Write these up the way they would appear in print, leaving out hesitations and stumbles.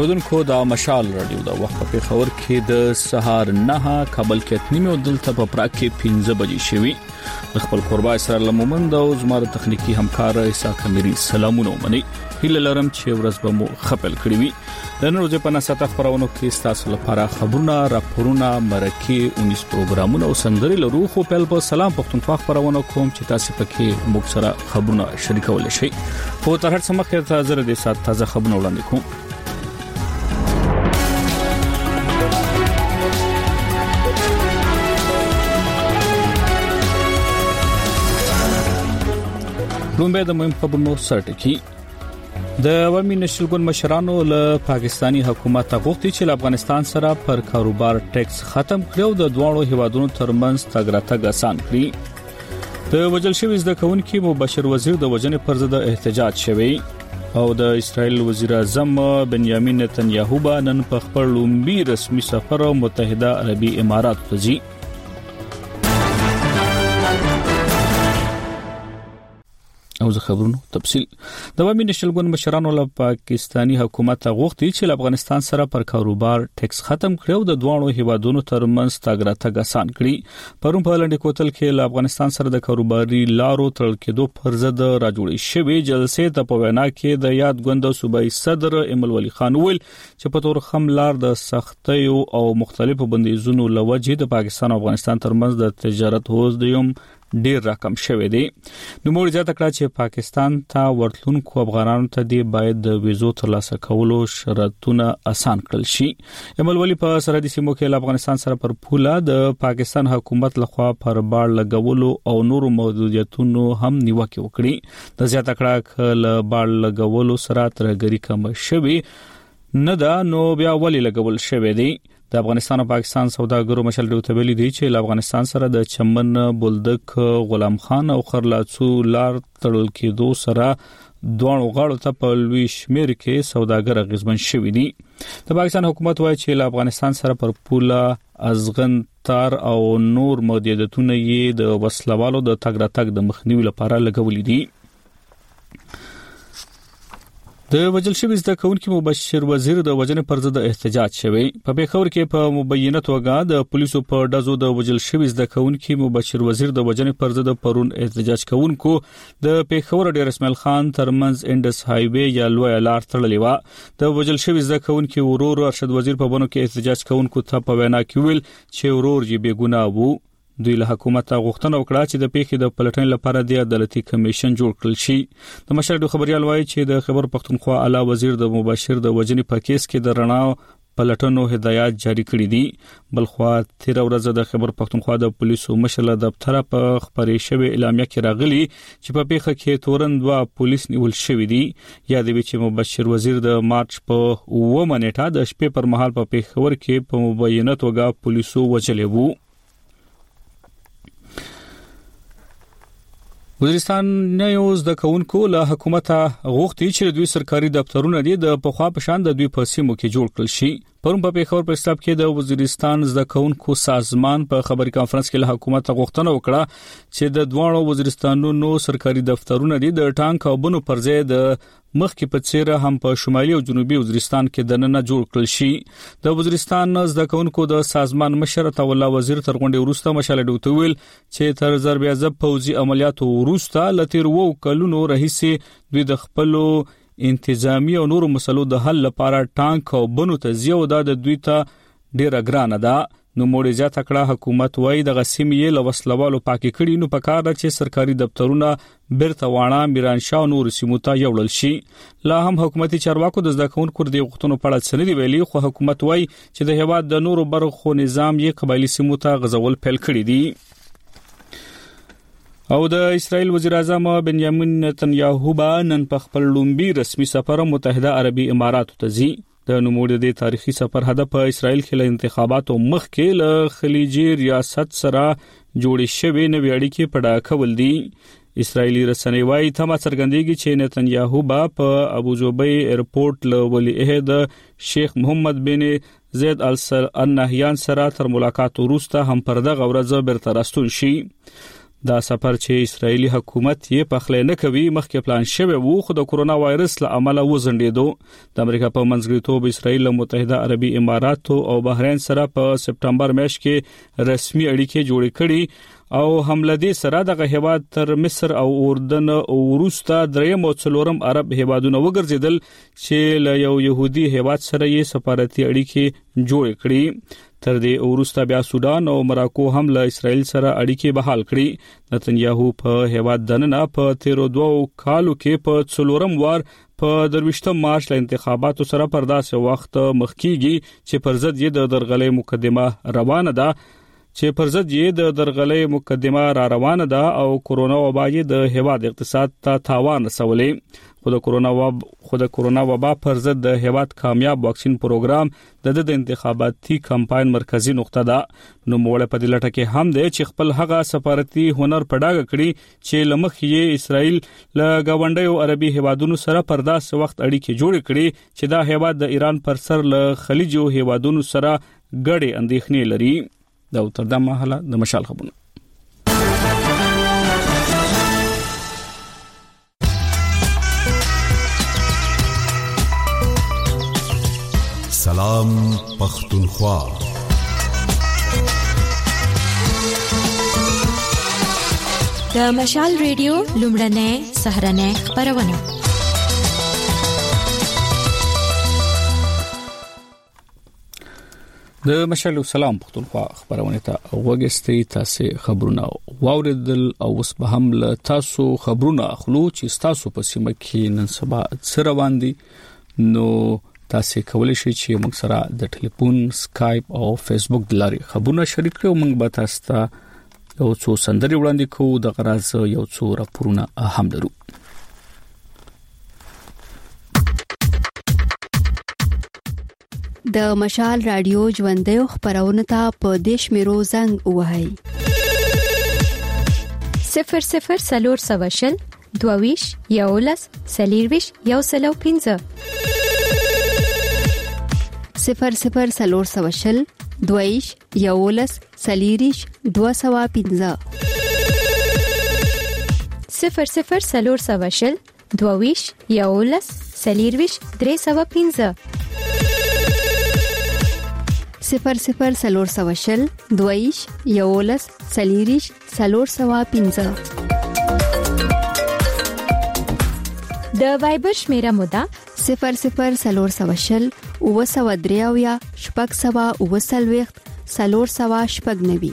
اوریدونکو د مشال رادیو د وخت په خبر کې د سهار 9 کابل کې تنیمه دلته په پراګ کې 15 بجې شوي. خپل قربا اسرائیل مومند او زموږ تخنیکی همکار عیسی کمیری سلامونه مني. هیله لرم چې ورځ به مو خپل کړی وي. د نن ورځې په نساته خبرونو کې تاسو لپاره خبرونه، راپورونه، مرکه 19 پروګرامونه او سندري لرو. خو په سلام پښتونخوا خبرونه کوم چې تاسو پکې موږ سره خبرونه شریکول شي. په تر هر څه مخکې تاسو د سات تازه خبرونه وړاندې کوم. لومبه د مهم خبرونو سرټکی د عوامي نشل ګوند مشرانو له پاکستانی حکومت غوښتي چې افغانستان سره پر کاروبار ټیکس ختم کړي او د دوه هیوادونو ترمنځ تګ راتګ آسان کړي. د وجل شوی زده کوونکي مبشر وزیر د وجنې پر ضد احتجاج شوی او د اسرائیل وزیر اعظم بنیامین نتنیاهو نن په خپل لومبي رسمي سفر متحده عربي امارات ته ځي. او زه خبرونو تفصیل د عوامي نشل ګوند مشرانو له پاکستانی حکومت غوښتي چې افغانستان سره پر کاروبار ټیکس ختم کړي او د دوه هیوادونو ترمنځ تګ راتګ آسان کړي. پرون په لنډ کوتل کې له افغانستان سره د کاروباري لارو تړل کېدو پر ضد راجوړې شوې جلسې ته په وینا کې د یاد ګوند صوبایي صدر ایمل ولی خان ویل چې په تور خم لار د سختۍ او مختلفو بندیزونو لوجه د پاکستان او افغانستان ترمنځ د تجارت هوز د ډیر رقم شوه دی. نو موږ ځکه کړه چې پاکستان ته ورتلونکو افغانانو ته دی باید د ویزو ترلاسه کولو شرطونه آسان کړل شي. ایمل ولی په سرحدي سیمو کې افغانستان سره پر پوله د پاکستان حکومت لخوا پر بار لګولو او نورو محدودیتونو هم نیوکه وکړي. د زیاته کړه ل بار لګولو سره ترګری کم شوي نه دا نو بیا ولی لګول شوی دی. د افغانستان او پاکستان سوداګرو مشل ډیوته ویلي دی چې افغانستان سره د چمن بولدک غلام خان او خرلاڅو لار تړل کېدو سره دوه غاړو ته په لوی شمیر کې سوداګر غزمن شوي دي. د پاکستان حکومت وايي چې افغانستان سره پر پوله ازغن تار او نور محدودیتونه یې د وسلوالو د تګ راتګ د مخنیوي لپاره لګولې دي. د وجل شوی زده کوونکي مبشر وزیر د وجنې پر ضد احتجاج شوی. په پیښور کې په مبینه توګه د پولیسو په ډزو د وجل شوی زده کوونکي مبشر وزیر د وجنې پر ضد پرون احتجاج کوونکو د پیښور ډیر اسماعیل خان ترمنځ انډس هایوي یا لوی لار تړلې و. د وجل شوی زده کوونکي ورور ارشد وزیر په بڼو کې احتجاج کوونکو ته په وینا کې ویل چې ورور یې بے ګناه وو. دوی له حکومت غوښتنه وکړه چې د پیښې د پلټنې لپاره د عدالتي کمیشن جوړ کړل شي. د مشرډو خبريال وایي چې د خبر پښتونخوا اعلی وزیر د مبشر د وجنې په کیس کې د رڼا پلټنو هدایت جاری کړی دي. بلخوا تیر ورځ د خبر پښتونخوا د پولیسو مشر دفتر په خبري شوی اعلامیه کې راغلي چې په پیښه کې تورن دوا پولیس نیول شوی دي. یاد وی چې مبشر وزیر د مارچ په 9 نیټه د شپې پر مهال په پیښور کې په مبینه توګه پولیسو وجلې وو. وزیرستان نیوز د کونکو له حکومت غوښتي چې دوی سرکاري دفترونه دي د پخوا په شان د دوی په سیمو کې جوړ کړل شي. پرون په پیښور پر حساب کې د وزیرستان د کونکو سازمان په خبري کانفرنس کې له حکومت غوښتنه وکړه چې د دوه وزیرستانونو سرکاري دفترونه دي د ټانک او بنو پر ځای د مخکې په څیر هم په شمالي او جنوبي وزیرستان کې دننه جوړ کړل شي. د وزیرستان د کونکو د سازمان مشر تولا وزیر تر غونډې وروسته مشاله ډوته ویل چې تر ضرب عذاب پوځي عملیاتو وروسته لتیر وو کلونو رئیس دوی د خپل انتظامی او نورو مسلو د حل لپاره ټانک او بنو ته زیو د دوی ته ډیره ګرانه ده. نو موږ ځا تکړه حکومت وای د غسیمې له وسلوالو پاکي کړي نو پکار ده چې سرکاري دفترونه بیرته وانه میرانشاه نور سیمو ته یوړل شي. لا هم حکومتي چارواکو د ځکه کور دی غوښتنو په اړه سندې ویلي خو حکومت وای چې د هواد د نورو برخو نظام یې قبایلی سیمو ته غزول پیل کړی دی. او د اسرائیل وزیر اعظم بنیامین نتنیاهو نن په خپل لومبي رسمي سفر متحده عربي امارات ته ځي. د نوموړي د تاریخي سفر هدف په اسرائیل کې له انتخاباتو مخکې له خلیجي ریاست سره جوړې شوې نوې اړیکې پډا کول دي. اسرائیلی رسنۍ وايي تمه څرګندېږي چې نتنیاهو په ابوظبي ایرپورټ له ولی عہد شیخ محمد بن زید ال نهیان سره تر ملاقات وروسته هم پرده غورځ برته راستون شي. دا سفر چې اسرایلی حکومت یې په خله نه کوي مخکې پلان شوی وو خو د کورونا وایرس له امله وزندېدو د امریکا په منځګړیتوب اسرایل متحده عربي امارات او بحرین سره په سپټمبر میاشت کې رسمي اړیکې جوړې کړې او حمله دې سره د هیواد تر مصر او اردن او روستا دریم او څلورم عرب هیوادونو وګرځیدل چې له یو يهودي هیواد سره یې سفارتي اړیکې جوړې کړې تر دې وروسته بیا سودان او مراکو هم له اسرائیل سره اړیکې بحال کړې نتنیاهو په هیواد دننه په 13 کالو کې په څلورم وار په 23 مارچ له انتخاباتو سره پرداسه وخت مخکیږي چې پر ضد یې د درغلې مقدمه روانه ده را روانه ده او کورونا وبا یې د هیواد اقتصاد ته تاوان رسولې خو د کورونا وبا پر ضد د هیواد کامیاب واکسین پروګرام د انتخاباتي کمپاین مرکزی نقطه ده نو موږ په دې لټه کې هم ده چې خپل هغه سفارتي هنر پډاګ کړي چې لمخ یې اسرائیل له گاونډیو عربي هیوادونو سره پرداسه وخت اړیکې جوړې کړي چې دا هیواد د ایران پر سر له خلیجو هیوادونو سره ګډې اندېښنې لري دا تر دا مهاله د مشال خبرونه سلام پختونخوا د مشال ریډیو لومړنۍ سهرنۍ خبرونه د مشال سلام پختونخوا خبرونه ته وګستې تاسو خبرونه واوریدل او اوس به هم له تاسو خبرونه اخلو چې تاسو په سیمه کې نن سبا سره باندې نو تاسو کولای شئ چې موږ سره د ټلیفون سکایپ او فیسبوک د لارې خبرونه شریک کړو موږ به تاسو ته یو څو سندري وړاندې کوو د غراز یو څو راپورونه هم لرو د مشال رادیو ژوندۍ خبرونه ته په دیش میرو زنګ وهاي 00 سلور سواشل دوویش یولس سلیرویش یوسلو 15 00 سلور سواشل دویش یولس سلیریش 215 00 سلور سواشل دوویش یولس سلیرویش 315 00 سلور سواشل دویش یولس سلیریش 315 د وایبر شمیره مودا 00 سلور سواشل او سوادریاویا شپږ سوا او سلويخت سلور سوا شپږ نوي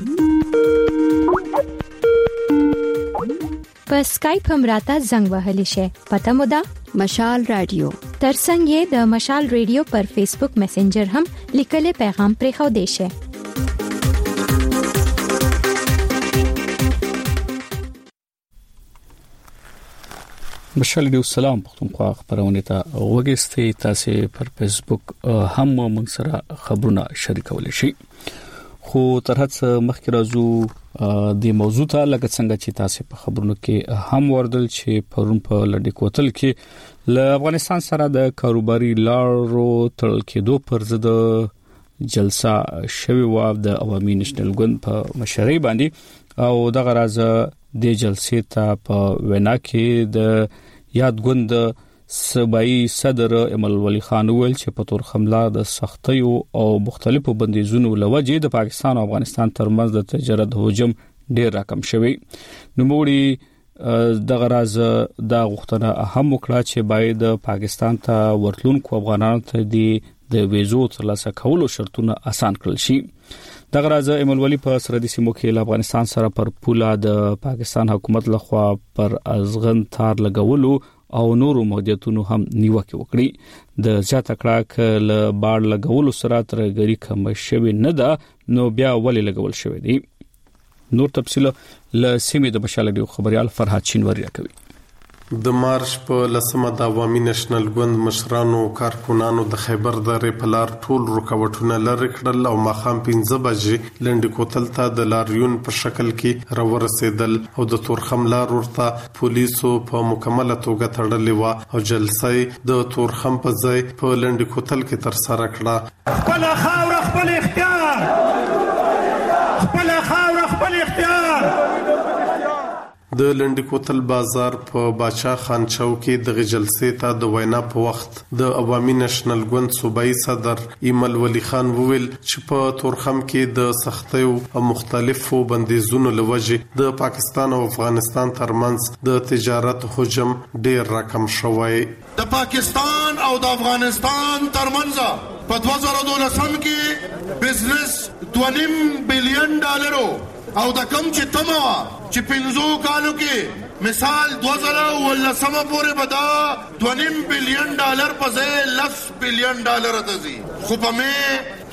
په سکایپ هم راته زنګ وهلی شي پته مودا مشال رادیو ترڅنګ یې د مشال ریډیو پر فیسبوک میسنجر هم لیکل پیغام پرې خو دی شي مشال ریډیو سلام پختونخوا خبرونه ته وګستې تاسو پر فیسبوک هم موږ سره خبرونه شریکول شي خو تر هڅه مخکې راځو د موضوع ته لکه څنګه چې تاسو په خبرونو کې هم وردل چې پرون په لړ کوتل کې له افغانستان سره د کاروباري لارو تړل کېدو پر ضد جلسه شوی و د عوامي نېشنل ګوند په مشرۍ باندې او د غراز د جلسې ته په وینا کې د یاد ګوند صوبایي صدر امل ولی خان ویل چې په تور حمله د سختۍ او مختلفو بندیزونو لوجې د پاکستان او افغانستان ترمنځ د تجارت هجوم ډیر راکم شوی نو موږ د غراز د غوښتنه هم وکړه چې باید پاکستان ته ورتلونکو افغانانو ته د ویزو ترلاسه کولو شرطونه آسان کړل شي د غراز امل ولی په سرحدي سیمو کې افغانستان سره پر پوله د پاکستان حکومت لخوا پر ازغن تار لګولو او نورو موجوداتونو هم نیوکه وکړي د زیاته کړه ل باړ لګولو سره ترګری کم شوی نه ده نو بیا ولې لګول شوی دی نور تفصیل ل سیمې د مشالډي خبريال فرحات شینواری راکوي د مارچ په لسمه د عوامي نېشنل ګوند مشرانو کارکونانو د خیبر درې په لار ټول رکاوټونه لرې کړل او ماخام 15 بجې لنډ کوتل ته د لاریون په شکل کې راورسېدل او د تورخم لار ورته پولیسو په مکمله توګه تړلې و او جلسه د تورخم په ځای په لنډ کوتل کې تر سره کړه خپل خاور خپل اختیار خپل خاور خپل اختیار د لنډی کوتل بازار په باچا خان چوک کې د جلسې ته د وینا په وخت د عوامي نېشنل ګوند صوبایي صدر ایمل ولی خان وویل چې په تورخم کې د سختیو او مختلفو بندیزونو لوجه د پاکستان او افغانستان ترمنځ د تجارت حجم ډیر راکم شوی. د پاکستان او د افغانستان ترمنځ په 2012 کې بزنس $2.5 بلین او د کم چې تمه چې 15 کالو کې مثال 2019 پورې بدا $2.5 بلین په ځای $10 بلین تزي. خو په مې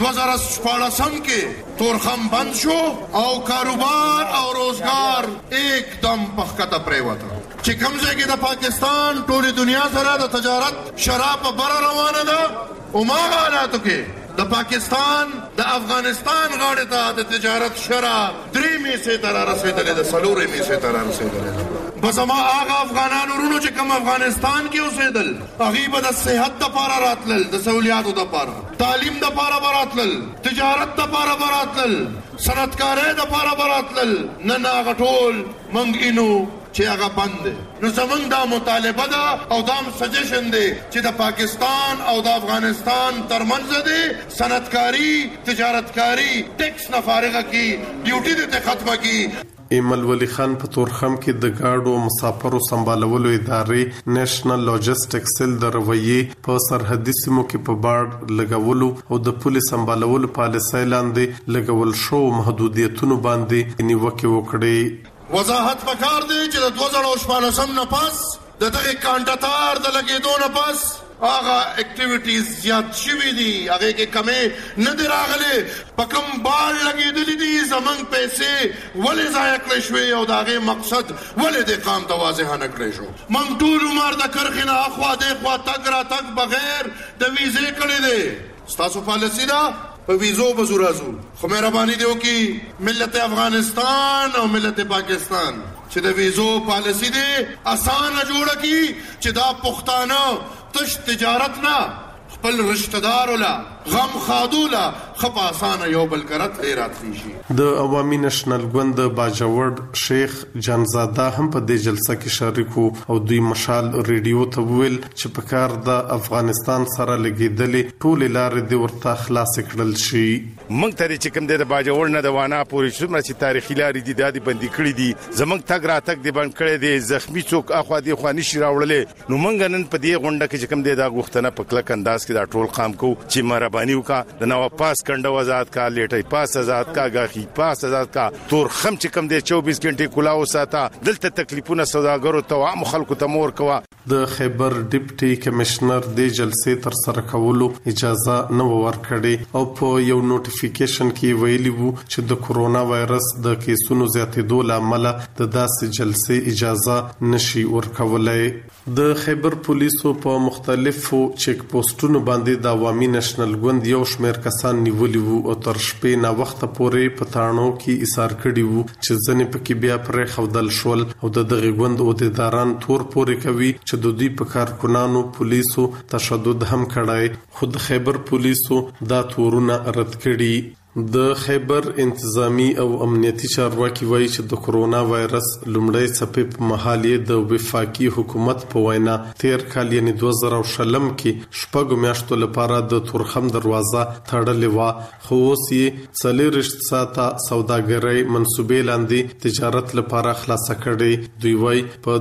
2014 کې تورخم بند شو او کاروبار او روزګار एकदम پخکته پریوته چې کوم ځای کې د پاکستان ټولې دنیا سره د تجارت شراب بره روانه ده او ما حالاتو کې د پاکستان د افغانستان غاړه ته د تجارت شراب 3 میسه تر رسیدلې د سلوري میسه تر رسیدلې. بس ما هغه افغانانو ورونو چې کوم افغانستان کې اوسېدل هغه به د صحت لپاره راتلل، د سہولیاتو لپاره، تعلیم لپاره راتلل، تجارت لپاره راتلل، صنعتکارۍ لپاره راتلل. نه غټول منګینو چې هغه بند. نو زمونږ دا مطالبه ده او دا سجیشن دی چې د پاکستان او د افغانستان ترمنځ دی صنعتکاری تجارتکاری ټیکس نه فارغه کی، ډیوټي دې ختمه کی. ایمل ولی خان په تورخم کې د گاډو مسافرو سمبالولو ادارې نېشنل لاجستیک سیل د رویې په سرحدي سیمو کې په بار لګولو او د پولیس سمبالولو پالیسۍ لاندې لګول شو محدودیتونو باندې نیوکه وکړي. وضاحت پکار دی چې د 2014 نه پس د دغه کانټاتار د لګیدو نه پس هغه اکټیویټیز زیات شوي دي، هغه کې کمې نه دی راغلي. په کوم بال لګېدلي دي زمونږ پیسې ولې ضایع کړې شوې او د هغې مقصد ولې دې قام ته واضح نه کړی شو. موږ ټول عمر د کرښې نه اخوا دېخوا تګ راتګ بغیر د ویزې کړی دی. ستاسو پالیسي ده په ویزو به زو راځو. خو مهرباني دی وکړي ملت افغانستان او ملت پاکستان چې د ویزو پالیسي دی اسانه جوړه کړي چې دا پښتانه تش تجارت نه خپل رشتہ دار ولا غم خادولا خپا اسانه یو بل کرت راتلی شي. د عوامي نېشنل ګوند باجوړ شیخ جانزاده هم په دې جلسه کې شریک او دوی مشال ریډیو ته ویل چې په کار د افغانستان سره لګیدلې ټول لارې د ورته خلاص کړل شي. موږ ته چې کوم د باجوړ نه د وانا پورې څومره چې تاریخي لارې دي د بندي کړې دي زمنګ تګ راتګ دی بند کړې دي زخمی څوک اخوا دی خو نشي راوړلې. نو موږ نن په دې غونډه کې چې کوم د غوښتنه په کلک انداز کې دا ټول قام کو چې مهرباني وکړه د نو پاس کنده آزاد کا لیټي پاس آزاد کا غاخي پاس آزاد کا تورخم چې کوم د 24 غنټه کلا وساته دلته تکلیفونه سوداګرو ته عام خلکو ته مور کوا. د خیبر ډیپټي کمشنر د جلسې تر سره کولو اجازه نه ورکړي او په یو نوټیفیکیشن کې ویلي وو چې د کورونا وایرس د کیسونو زیاتېدو لامل د داسې جلسې اجازه نشي ورکولای. د خیبر پولیسو په مختلفو چیک پوسټونو باندې د عوامي نېشنل ګوند یو شمېر کسان نیولي وو او تر شپې نه وخت پورې په تاڼو کې ایثار کړي وو چې ځنې پکې بیا پرې خودل شول او د دغه ګوند عہدیداران تور پورې کوي چې د دوی په کارکونانو پولیسو تشدد هم کړای. خود خیبر پولیسو دا تورونه رد کړي. د خیبر انتظامی او امنیتي چارواکي وایي چې د کورونا وایرس لومړی څپې په مهال یې د وفاقي حکومت په وینا تیر کال یعنی 2020 کې شپږ میاشتو لپاره د تورخم دروازه تړلې و خو اوس یې 40 ساعته سوداګرۍ منسوبې لاندې تجارت لپاره خلاص کړي. دوی وایي په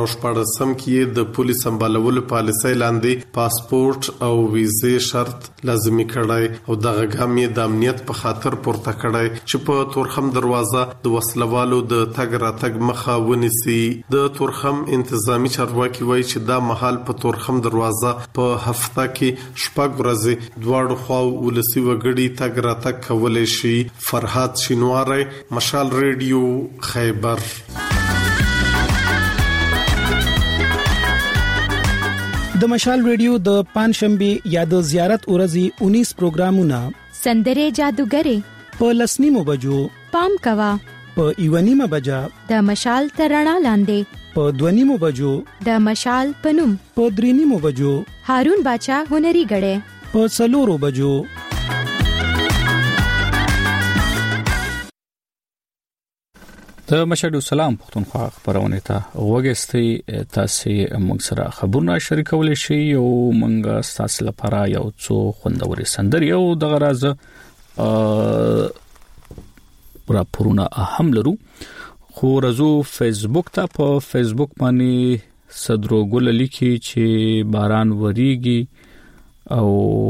2014 کې د پولیس سمبالولو پالیسۍ لاندې پاسپورت او ویزې شرط لازمي کړی او دغه ګام یې د امنیت په خاطر پورته کړی چې په تورخم دروازه د وسلوالو د تګ راتګ مخه ونیسي. د تورخم انتظامی چارواکي وایي چې دا مهال په تورخم دروازه په هفته کې شپږ ورځې دواړو خواو ولسی وګړي تګ راتګ کولی شي. فرحات شینواری، مشال ریډیو، خیبر. د مشال ریډیو د پنځشنبه یا د زیارت ورځې 19 پروګرامونه سندره جادوګره په لسنیمو بجو پام کوا په ایونیمه بجا د مشال ترڼا لاندې په دونیمو بجو د مشال پنوم په درینیمو بجو هارون باچا هنري غړې په څلورو بجو. د مشهد سلام پښتونخوا خبرونه ته وګستئ. تاسو موږ سره خبرونه شریکولای شئ او موږ تاسو لپاره یو څو خوندوري سندري او د غراز راپورونه هم لرو. خو رزو فیسبوک ته په فیسبوک باندې صدرو ګل لیکي چې باران وریږي او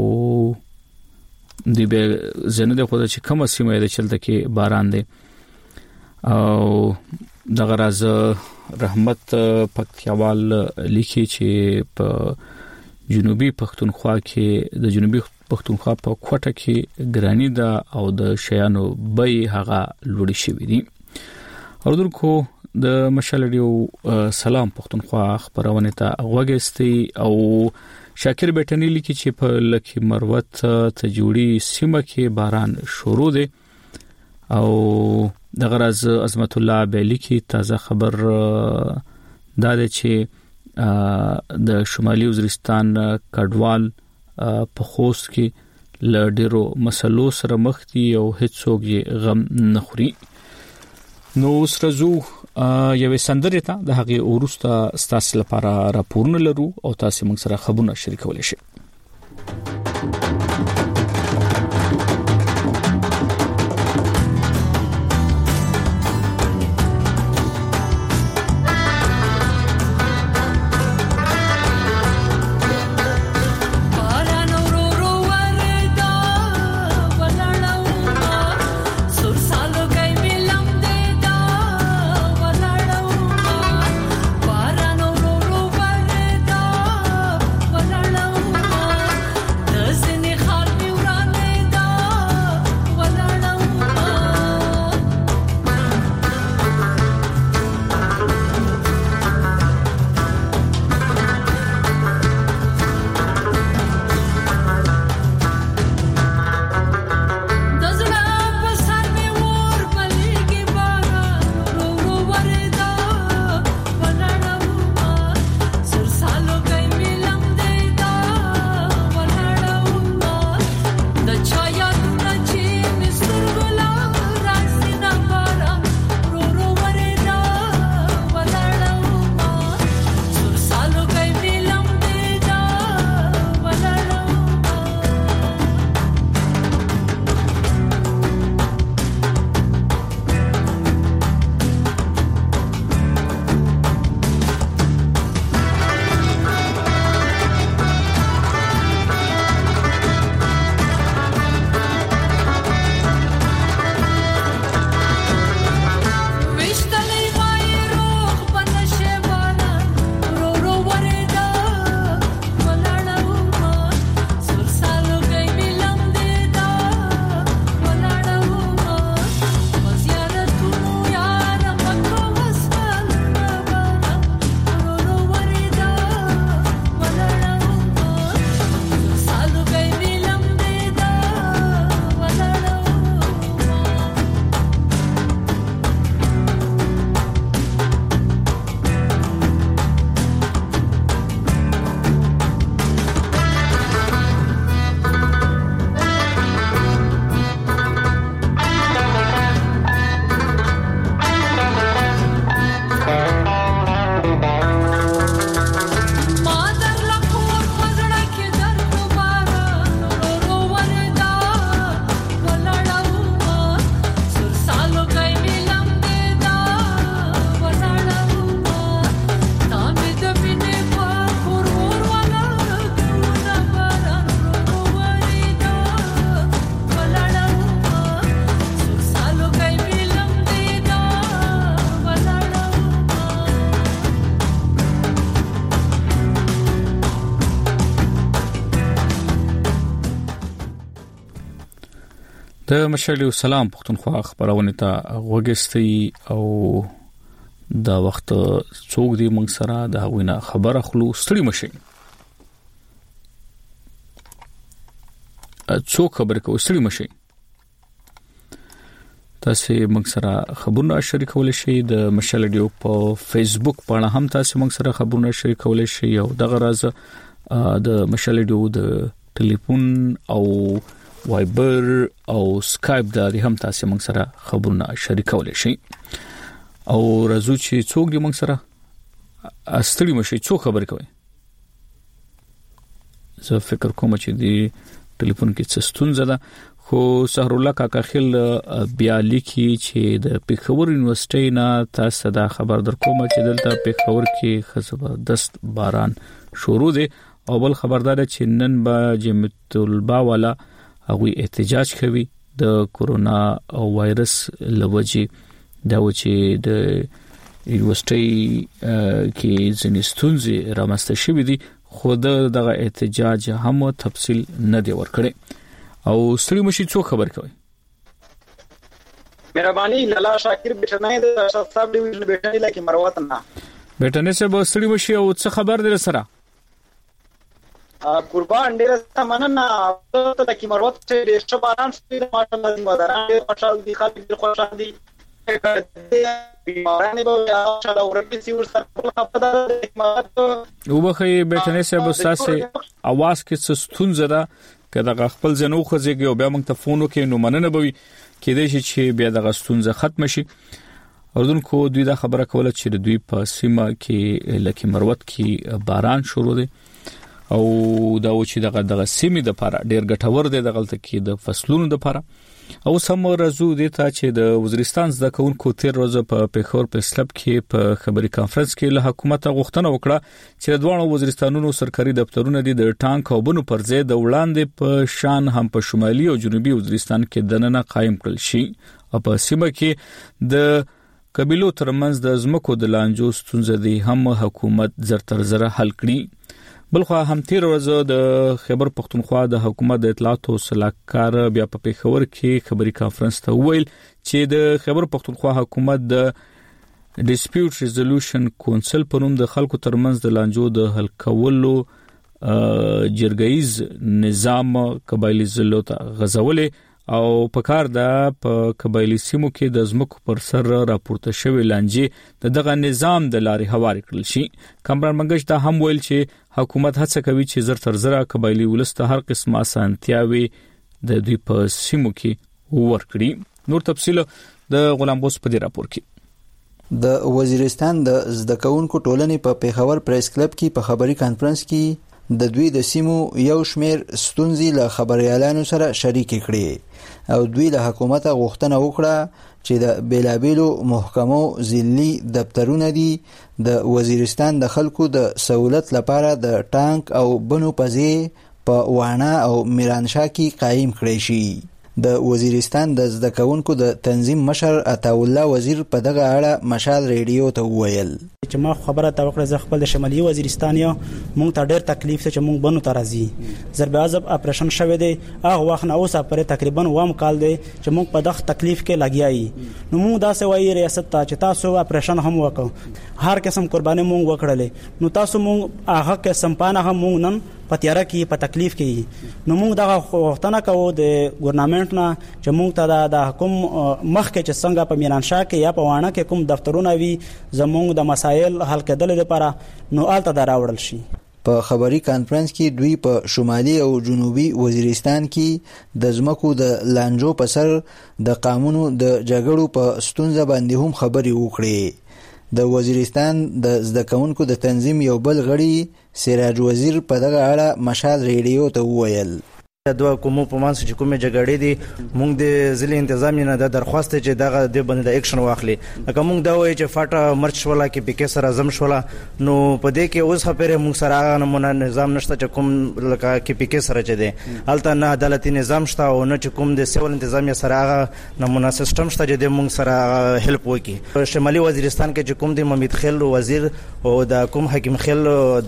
دی به زنه د خدای چې کومه سیمه ده چلته کې باران دی او د غراز رحمت پکتیاوال لیکي چې په جنوبي پښتونخوا کې د جنوبي پښتونخوا په کوټه کې ګرانی ده او د شیانو بې هغه لوړی شوی دي. اوردونکو د مشالډیو سلام پښتونخوا خبرونه ته وګستئ او شاکر بیٹنی لیکي چې په لکی مروت ته جوړی سیمه کې باران شروع دی او د غراز عظمت الله بیلی کی تازه خبر دا ده چې د شمالي وزیرستان کډوال په خوست کې لډیرو مسلو سره مخ دي او هیڅوک یې غم نه خوري. نو سرزو یو سندره ته د هغه اورسته ستاسو لپاره راپورونه لرو او تاسو موږ سره خبرونه شریکولای شئ. د مشالډیو سلام پښتونخوا خبرونه ته وګستئ او دا وخت څوک دی موږ سره د هغوینه خبره خلو ستړي مشي څوک خبر کوي ستړي مشي تاسو موږ سره خبرونه شریکول شي د مشالډیو په فیسبوک باندې هم تاسو موږ سره خبرونه شریکول شي او دغه راز د مشالډیو د ټلیفون او وایبر او سکایپ د هم تاسو موږ سره خبرونه شریکول شي او رازو چې څوک دی موږ سره استړي مشي څو خبر کوي. زه فکر کوم چې دی ټلیفون کې څه ستونزه ده خو سحر الله کاکا خل بیا لیکي چې د پیښور یونیورسيټي نه تاسو دا خبر در کوم چې دلته پیښور کې خزبردست باران شروع دی او بل خبردار چې نن به جمعیت البا والا هغه احتجاج کوي د کورونا وایرس لوجه دا و چې د یونیورسيټي کې ځینې ستونزې رامنځته شوې دي خو دغه احتجاج هم تفصیل نه دی ورکړی او ستړي مشي څو خبر کوي. مهرباني لالا شاکر بیٹنه د سب ډیویژن بیٹنه لکه مروت نه بیٹنه سے به ستړي مشي او څه خبر در سره قربان ډیر مننه ته لکه مروت چې ډیر باران شوی ماشاءالله د مداران ډیر خوشاله دي خلک ډیر خوشاله دي بیمارانه به انشاءالله ورپسې ورسره خبردار حکمت او بخې بیٹنه سے به ساسه आवाज کې څه ستونزه ده کله خپل زنو خوځيږي او بیا موږ ته فون وکړي نو مننه بوي کېدای شي چې بیا دغه ستونزه ختم شي. اردوونکو دوی دا خبره کوله چې دوی په سیمه کې لکه مروت کې باران شروع دي او دا و چې دغه سیمه د لپاره ډیر ګټور دی دغه کې د فصلونو د لپاره او سم رازو دي ته چې د وزیرستان د کونکو تیر روزه په پیښور په سلب کې په خبري کانفرنس کې له حکومت غوښتنه وکړه چې دوه وزیرستانونو سرکاري دفترونه دي د ټانک او بنو پر ځای د وړاندې په شان هم په شمالي او جنوبي وزیرستان کې دننه قائم کړل شي او په سیمه کې د قبيلو ترمنځ د زمکو د لانجو ستونزې دي هم حکومت زرتر زره حل کړي. بلخو هم تیر ورځ د خیبر پختونخوا د حکومت د اطلاعات او صلاحکار بیا په پیښور کې خبري کانفرنس ته ویل چې د خیبر پختونخوا حکومت د ډیسپیوټ ریزولوشن کونسل په نوم د خلکو ترمنځ د لانجو د حل کولو جرګیز نظام قبایلی ضلعو ته غځولې او په کار د په قبایلی سیمو کې د زمکو پر سر راپورته شوی لانجې دغه نظام د لارې هواري کړل شي. کمران منګش دا هم ویل چې حکومت هڅه کوي چې زر تر زره قبایلی ولسته هر قسمه اسانتیاوي د دوی په سیمو کې ورکړي. نور تفصیل د غلام غوث په دې راپور کې. د وزیرستان د زدکونکو ټولنې په پیښور پریس کلب کې په خبري کانفرنس کې د دوی د سیمو یو شمیر ستونزې له خبريالانو سره شریک کړي او دوی له حکومت غوښتنه وکړه چې د بیلابیلو محکمو ځلي دفترونه دي د وزیرستان د خلکو د سہولت لپاره د ټانک او بنو پځې په وانا او میرانشاه کې قائم کړي شي. د وزیرستان د زدکونکو د تنظیم مشر عطاالله وزیر په دغه اړه مشال ریډیو ته وویل چې ما خبره تا وکړه زه خپل د شمالي وزیرستان یو مونږ ته ډېر تکلیف چې مونږ بنو ته راځي ضرب عذاب اپریشن شوه دی هغه وخت نه اوسه پر تقریبا وام کال دی چې مونږ په دغه تکلیف کې لګیایي نو مونږ داسې وایي ریاست ته چې تاسو اپریشن هم وکړو هر قسم قرباني مونږ وکړلې نو تاسو مونږ هغه قسم پانه هم مونږ نن په تیاره کې په تکلیف کې نو مونږ دغه غوښتنه کوو د ګورنمنت نه چې مونږ ته د حکوم مخکې چې څنګه په میرانشاه کې یا په وانا کې کوم دفترونه وي زمونږ د مسایل حل کېدل لپاره نو آلته دا راوړل شي. په خبري کانفرنس کې دوی په شمالي او جنوبي وزیرستان کې د زمکو د لانجو په سر د قانونو د جګړو په ستونزه باندې هم خبري وکړي. د وزیرستان د زدکونکو د تنظیم یو بل غړي سراج وزیر په دغه اړه مشال ریډیو ته وویل د دوه کومو په مانس چې کومه جګړې دي مونږ د ضلع تنظیم نه د درخواست چې دغه د باندې د اکشن واخلي لکه مونږ دا وایي چې فاټه مرچ ولا کې پکې سره زم شولا نو په دې کې اوس خبره مونږ سره نمونه نظام نشته چې کوم لکه کې پکې سره چي دي الته نه عدالتي نظام شته او نه چې کوم د سیول تنظیم سره نمونه سیستم شته چې مونږ سره هیلپ وکي. شمالي وزیرستان کې چې کوم د محمد خیل وزیر او د کوم حکیم خیل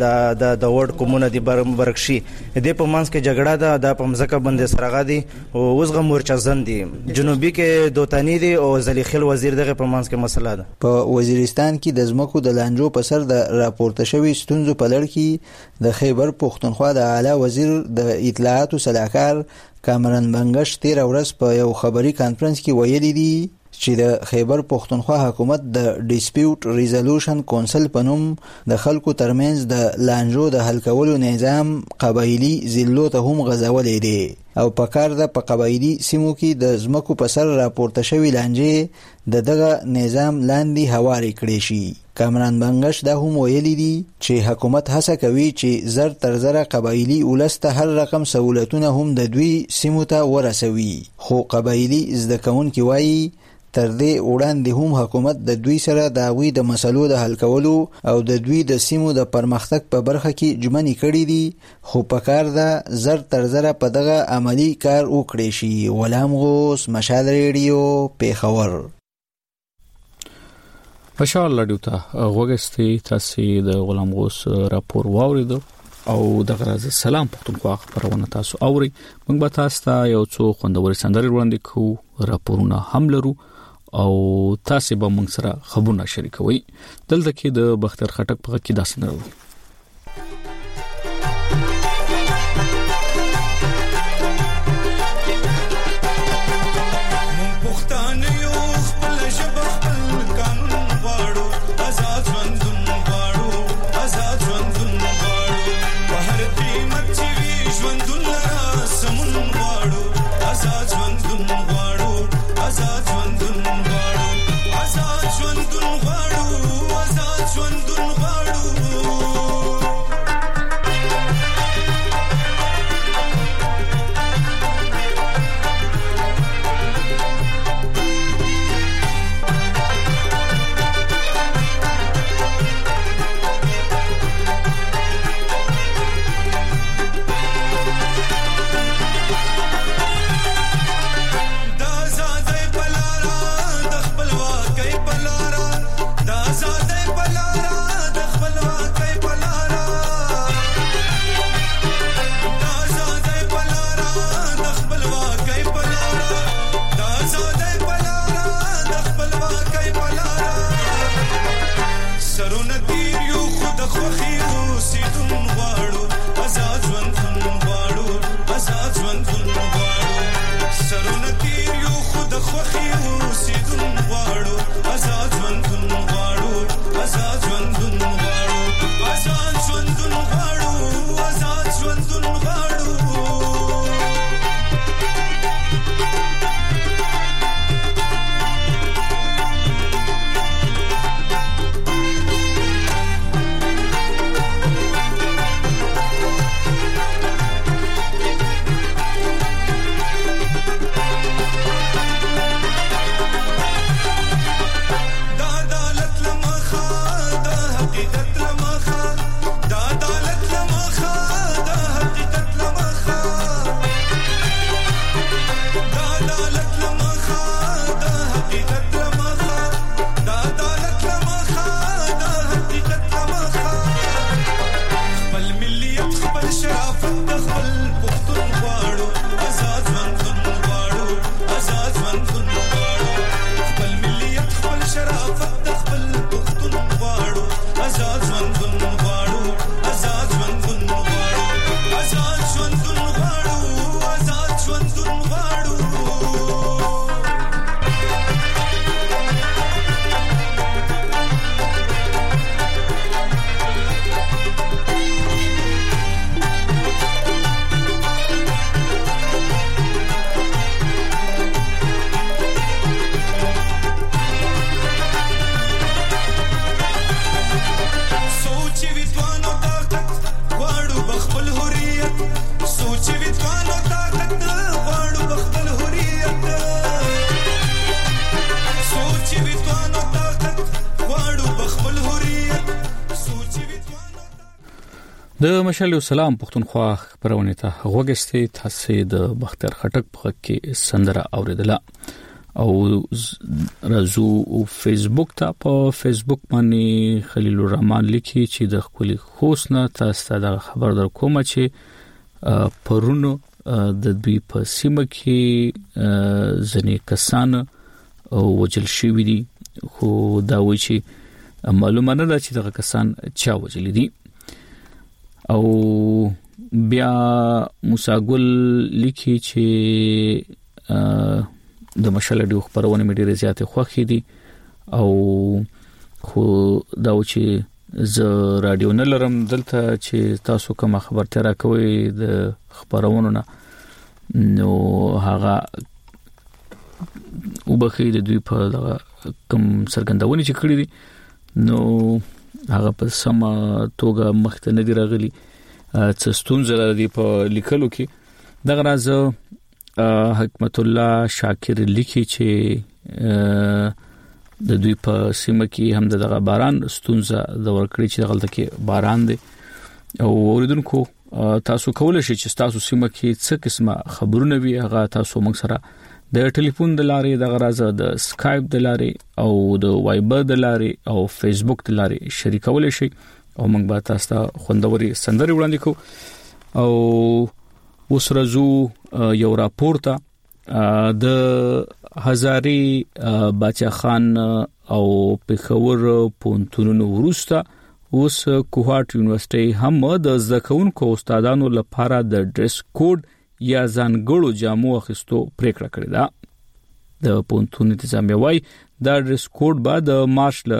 د ورډ کومونه دي برکشي دې په مانس کې جګړه ده مزکه باندې سرغه دي او وزغه مورچا زن دي جنوبي کې دوتانی دي او زلیخل وزیر دغه په مانس کې مسله ده. په وزیرستان کې د زمکو د لانجو په سر د راپورته شوی ستونزو په لړ کې د خیبر پختونخوا د اعلی وزیر د اطلاعات او صلاحکار کامران بنگش 13 ورځ په یو خبري کانفرنس کې ویلي دي چې د خیبر پښتونخوا حکومت د ډیسپیوټ ریزولوشن کونسل په نوم د خلکو ترمنځ د لانجو د حل کولو نظام قبایلی ضلعو ته هم غځولې دي او په کار د په قبایلی سیمو کې د ځمکو په سر راپورته شوی لانجې د دغه نظام لاندې هوارې کړې شي. کامران بنگش دا هم ویلي دي چې حکومت هڅه کوي چې زر تر زره قبایلی ولس ته هر رقم سہولتونه هم د دوی سیمو ته ورسوي، خو قبایلی زده کوونکي وایي تر دې وړاندې هم حکومت د دوی سره د هغوی د مسلو د حل کولو او د دوی د سیمو د پرمختګ په برخه کې ژمنې کړې دي، خو په کار ده زر تر زره په دغه عملی کار وکړي شي. غلام غوث، مشال ریډیو، پیښور. مشال ریډیو ته غوږستي تاسو د غلام غوث راپور واوریدو او دغه راز سلام پښتونخوا خبرونه تاسو اوري. موږ به تاسو ته یو څو خوندوري سندرې وړاندې کوو، راپورونه هم لرو او تاسو به موږ سره خبرونه شریکوي. دلته کې د بختیار خټک په کې دا سندره د مشال سلام پښتونخوا خبرونه ته غوږستي تاسو د بختیار خټک په کې سندره اوریدله او رازو فیسبوک ته په فیسبوک باندې خلیل الرحمن لیکي چې د خپل خوسنه تاسو ته خبر در کوم چې پرونو د دوی په سیمه کې ځنې کسان وجل شوی دي، خو دا وایي چې معلومه نه ده چې دغه کسان چا وجل دي. او بیا موسی ګل لیکي چې د مشال رادیو خبرونه مې ډېر زیات خوښې دي او خو دا و چې ز رادیو نه لرم دلته چې تاسو کوم خبرته راکوي د خبرونو نه نو هغه وبخې د دوی په کوم سرګندونې چې کړې دي نو هغه په سم توګه مخته نه دی راغلي څه ستونزه لري په لیکلو کې دغه راز حکمت الله شاکر لیکي چې د دوی په سیمه کې هم دغه باران ستونزه د ورکړي چې دغه کې باران دی او اوریدونکو تاسو کولای شئ چې تاسو سیمه کې څه قسمه خبرونه وي هغه تاسو موږ سره د ټلیفون د لارې د غراز د سکایپ د لارې او د وایبر د لارې او فیسبوک د لارې شریکول شي او موږ به تاسو ته خوندوري سندري وړاندې کوو او وسرزو یو راپورته د هزاري باچا خان او پېښور پونتونو وروسته اوس کوهاټ یونیورسيټي هم د زکونکو استادانو لپاره د ډریس کوډ یا ځانګړو جامو اخیستو پریکړه کړې ده د پونتون انتظامیه وايي دا ډریس کوډ بعد مارچ ل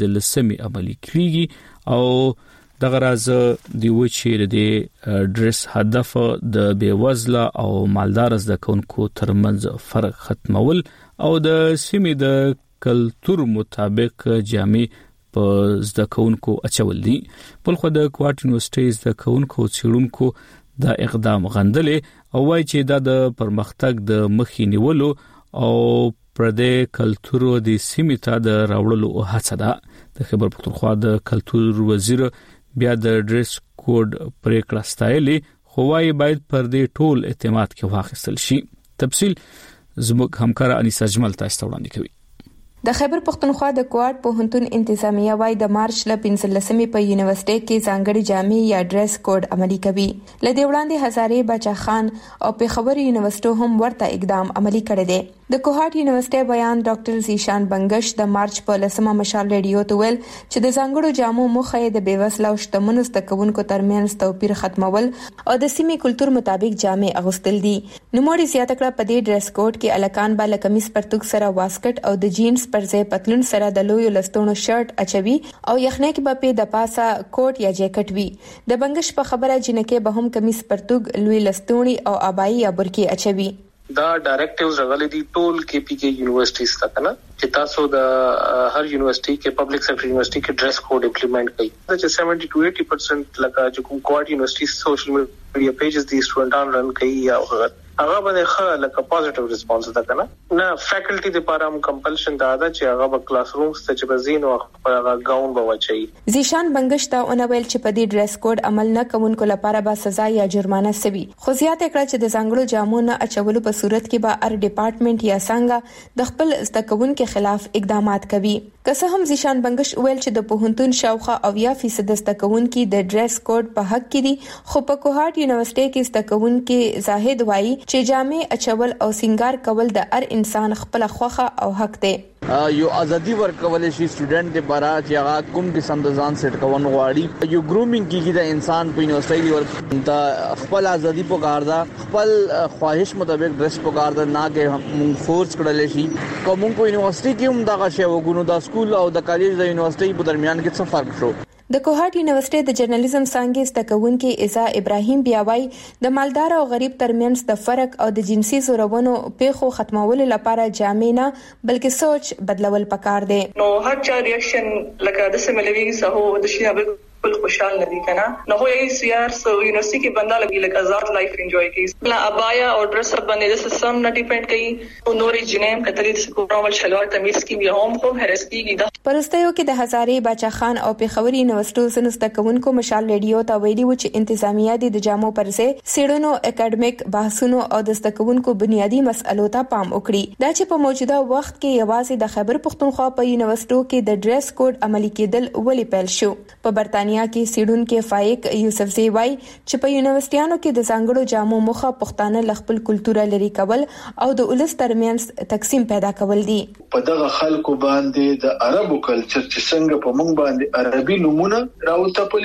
15 عملي کیږي او دغه راز دی و چې د ډریس هدف د بیوزله او مالدار زکونکو ترمنځ فرق ختمول او د سیمې د کلچر مطابق جامې په زکونکو اچول دي په خو د کوهاټ یونیورسيټي زکونکو چیرونکو دا اقدام غندلې او وايي چې دا د پرمختګ د مخې نیولو او پردې کلچر د سیمې ته د راوړلو هڅه ده د خبر پختونخوا د کلچر وزیر بیا د ډریس کوډ پریکړه ستایلې خو وايي باید پر دې ټول اعتماد کې واخیستل شي تفصیل زموږ همکار انیسا جمال تاسو ته وړاندې کوي د خیبر پختونخوا د کوهاټ پوهنتون انتظامیه وايي د مارچ ل 15 په یونیورسيټي کې ځانګړي جامې یا ډریس کوډ عملي کوي لدې وړاندې هزاري باچا خان او پېښور یونیورسيټي هم ورته اقدام عملي کړی دی د کوهاټ یونیورسيټي بیان ډاکټر زیشان بنگش د مارچ په 10 مشال ریډیو ته ویل چې د ځانګړو جامو مخه د بیوسله او شتمنو زدکونکو ترمنځ توپیر ختمول او د سیمې کلچر مطابق جامې اغوستل دي نوموړي زیاته کړه په دې ډریس کوډ کې الکان با لکمیس پرتګ سره واسکټ او د جینز پر ځای پتلون سره د لویو لستونو شرټ اچوي او یخنۍ کې به د پاسه کوټ یا جیکټ وي د بنگش په خبره جنکه به هم کمیس پرتګ لوی لستونی او ابای یا برکی اچوي دا ډایرکټیوز راغلي دي ټول کې پی کې یونیورسيټیز ته کنه چې تاسو د هر یونیورسيټي کې پبلک سیکټر یونیورسيټي کې ډریس کوډ امپلیمنٹ کړي چې 70 to 80% لکه چې کوم کوهاټ یونیورسيټي سوشل میډیا پیجز دي سټوډنټان رن کوي یا هغه باندې ښه لکه پوزټیو ریسپانس ده کنه نه فیکلټي د لپاره هم کمپلشن دا ده چې هغه په کلاس رومز ته چې بزین او هغه گاون بوچي زیشان بنگش ته اونویل چې په دې ډریس کوډ عمل نه کوونکو لپاره به سزا یا جرمانه سوي خو زیاته کړه چې د ځانګړو جامو نه اچولو په صورت کې به هر ډپارټمنټ یا څنګه د خپل زدکونکو خلاف اقدامات کوي که څه هم زیشان بنگش ویل چې د پوهنتون شاوخه 80% زدکونکو د ډریس کوډ په حق کې دي خو په کوهاټ یونیورسيټي کې زدکونکو زاهد وایي چې جامې اچول او سنگار کول د هر انسان خپل خوخه او حق دی یو ازادي ورکول شي سټوډنټ لپاره چې هغه کوم قسم د ځان سیټ کوون غواړي یو ګرومینګ کیږي د انسان په یونیورسيټي ور د خپل ازادي په کار دا خپل خواهش مطابق ډریس په کار دا نه کې موږ فورس کړل شي کوم په یونیورسيټي کې هم دا غشي وګونو د سکول او د کالج د یونیورسيټي په درمیان کې څه فرق شو د کوهاټ یونیورسيټي د جرنالیزم څانګې زدکونکو ایزا ابراهیم بیاوي د مالدار او غریب ترمنځ د فرق او د جنسي زورونو پیښو ختمولو لپاره جامې نه بلکې سوچ بدلول پکار دي نو هر چا ریاکشن لکه د سیملوي سهو د شیابه بالکل خوشحال ندی کنه نو هو یې سیار سو یونیورسيټي کې بندا لګي لکه آزاد لایف انجوای کوي بلا ابایا او ډریس اپ باندې د سم نه ډیپند کوي او نورې جنیم کتري د کومل شلوار تمیز کی به هم خو هرس کیږي د پرستیو کې د هزاري باچا خان او پېښور یونیورسيټي زنستکونکو مشال ریډیو ته ویلي و چې انتظامیه د جامو پرځه سیړونو اکیډمیک بحثونو او د زدکونکو بنیادی مسئلو ته پام وکړي دا چې په موجوده وخت کې یوازې د خیبر پختونخوا په یونیورسيټو کې د ډریس کوډ عملي کېدل ولې پیل شو په برتانیا کې سیډونکو فایق یوسفزی وای چې په یونیورسيټیانو کې د ځانګړو جامو مخه پښتانه لخپل کلچر لري کول او د ولس ترمنځ تقسیم پیدا کول دي په دغه خلکو باندې د عربو کلچر چې څنګه په مونږ باندې عربي نمونه راوته پلی شو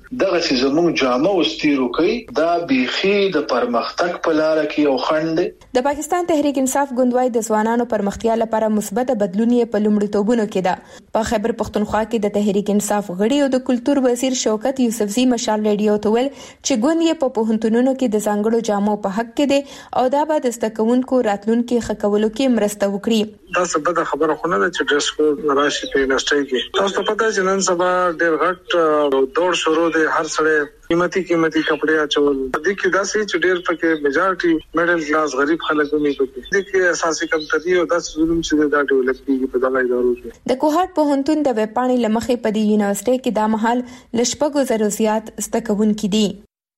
دغه چې زموږ جامه واستیرو کوي دا بيخي د پرمختګ په لار کې یو خنډ. د پاکستان تحریک انصاف ګوندوای د ځوانانو پرمختیا لپاره مثبت بدلون په لومړیتوبونو کې ده. په خیبر پختونخوا کې د تحریک انصاف غړي او د کلچر وزیر شوکت یوسفزي مشال ریډیو ته ویل چې ګوند یې په پوهنتونونو کې د ځانګړو جامو په حق کې دي او دا به د ستکونکو راتلونکو خکولو کې مرسته وکړي. دا څه د خبره خونه ده چې ډریس کوډ راشي په یونیورسيټي کې. تاسو ته پته چې نن سبا ډېر غټ دوړ شروع دي، هر سړی قیمتي کپڑے اچول دي کې داسې چې ډېر پکې میجارټي میډل کلاس غریب خلک هم پکې دي کې اساسي کمتري او داس ظلم چې دا ډیولپ کیږي په دغه ادارو کې. د کوهاټ پوهنتون د وپاڼې لمخې په دې یونیورسيټي کې د محل لشپګو ضرورت ستکونکو دي.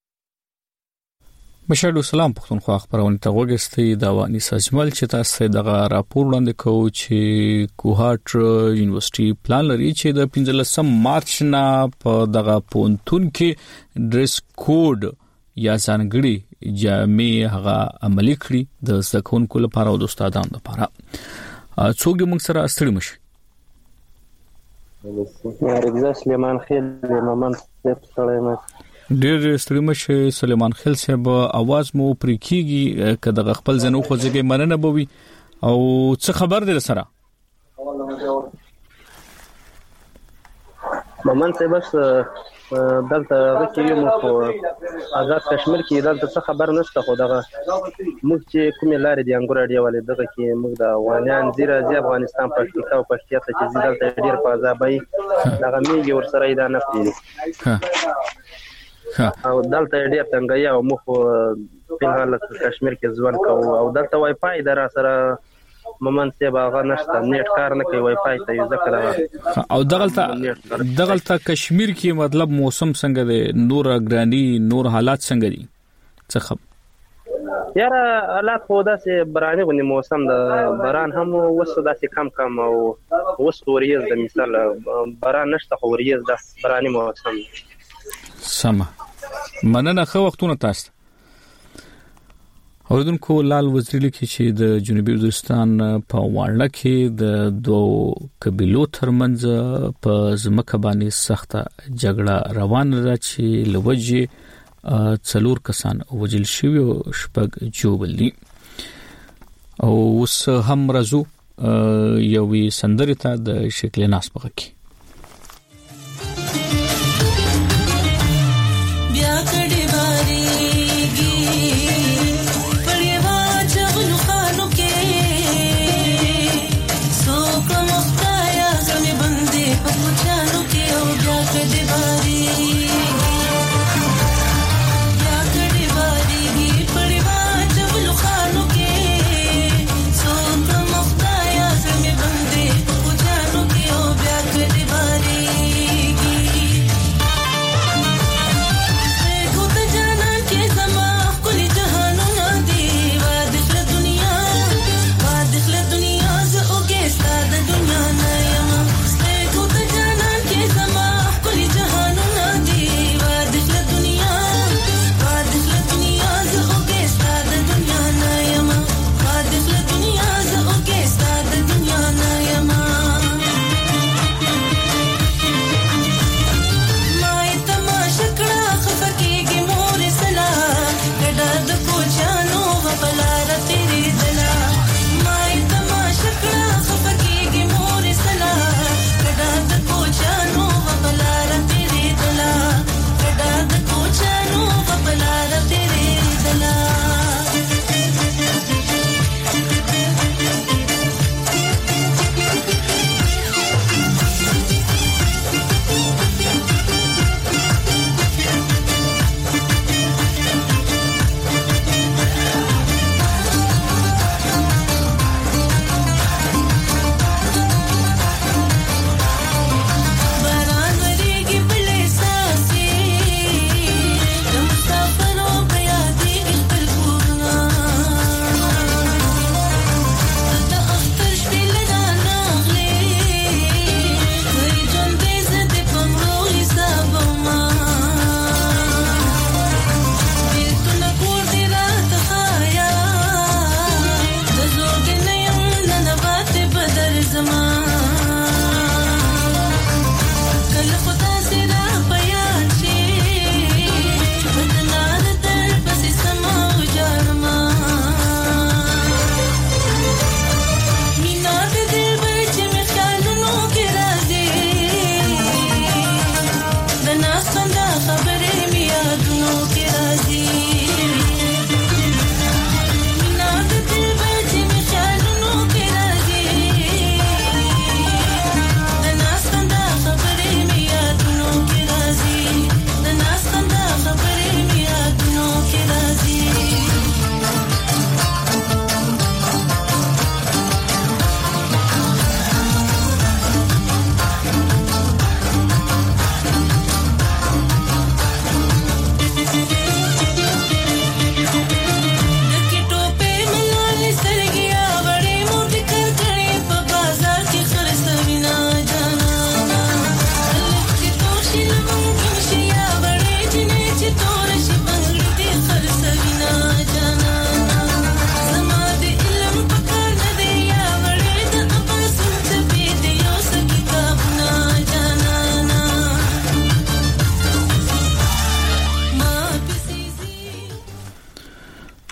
مشهد سلام پختونخوا خبرونه ته وګستي دا وانی سجمل چې تاسو دغه راپور وړاندې کوو چې کوهاټ یونیورسيټي پلان لري چې د 15 مارچ نه په دغه پونتون کې ډریس کوډ یا ځانګړي جامې هغه عملي کړي د زکونکو لپاره او د استادانو لپاره. څوک موږ سره استړي مشي رضا سلیمان خیل ممن سره ډېر ستړي مشه سلیمان خیل صاحب आवाज مو پرې کیږي کله خپل زنو خوځګي مننه بوي او څه خبر دې سره ممن صاحب بس دلته راکې مو په آزاد کشمیر کې دلته څه خبر نشته خو دغه موږ چې کومه لارې دی انګور اړیا ولې دغه کې موږ د افغانان زیرا افغانستان پښتو او پښتیا ته چې دلته ډېر په عذابای دغه میږي ور سره دا نه پیږي او دلته ډېر څنګه یو مخ په حال کشمیر کې ځوان کو او دلته وای فای در سره ممن ته باغ نشته نیټ کار نه کوي وای فای ته ذکر او دغلته کشمیر کې مطلب موسم څنګه دی نور اګرانی نور حالات څنګه دي څه خبر یاره حالات خو داسې برانه غونې موسم د باران هم وسو داسې کم او وسو ریز د مثال باران نشته خو ریز د برانه موسم سم مننه خو وختونه تاسو اوردونکو لال وزیر لیکي چې د جنوبي وزیرستان په واړه کې د دوه قبيلو ترمنځ په ځمکه باندې سخته جګړه روانه ده چې لوجه 4 کسان وجل شوی او شپږ جوړل دي او اوس هم راځو یوې سندرې ته د شکل ناس په کې good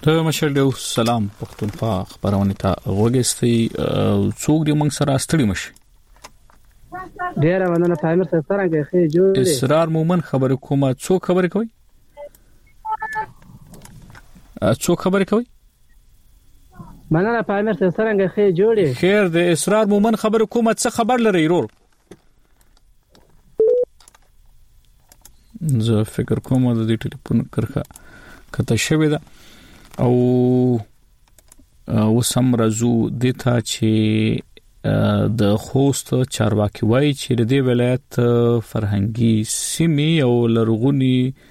د مشرډو سلام پښتونخوا خبرونه ته وګستي څوک دې موږ سره ستړي مشي ډیره مننه تامر سره څنګه ښه جوړ اسرار مومن خبر کومه څوک خبر کوي مننه تامر سره څنګه ښه جوړ خیر د اسرار مومن خبر کومه څه خبر لري رور زه فکر کوم د دې ټلیفون کرخه کته شوی دا او وسم رازو دته چې د خوست چارواکي وای چې د دې ولایت فرهنګي سیمې او لرغونی